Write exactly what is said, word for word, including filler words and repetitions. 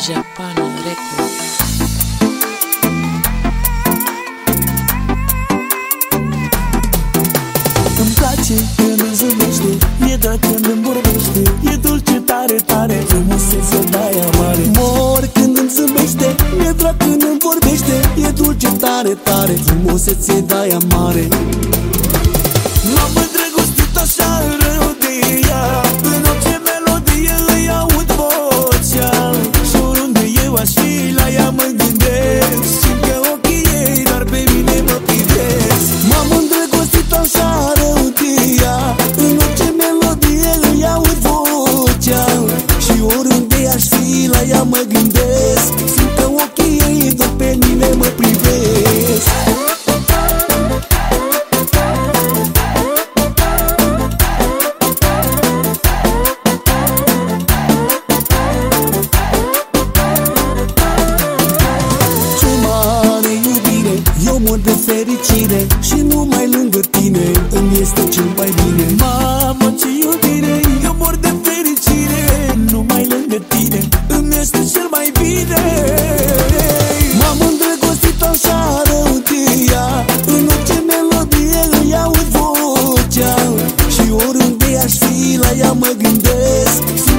Japan Records. Îmi place când îmi zâmbește, e drag când îmi vorbește, e dulce tare, tare, frumusețe de-aia mare. Mor când îmi zâmbește, e drag când îmi vorbește, e dulce tare, tare, frumusețe de-aia mare. M-am îndrăgostit așa rău de ea, în orice melodie îi aud vocea, și oriunde eu aș fi la ea mă gândesc, simt că ochii ei doar pe mine mă privesc. M-am îndrăgostit așa rău de ea, în orice melodie îi aud vocea, și oriunde aș fi la ea mă gândesc, simt că ochii ei doar pe mine mă privesc. Eu mor de fericire și numai lângă tine îmi este cel mai bine. Mamă, ce iubire, eu mor de fericire, numai lângă tine îmi este cel mai bine. M-am îndrăgostit așa rău de ea, în orice melodie îi aud vocea, și oriunde aș fi la ea mă gândesc.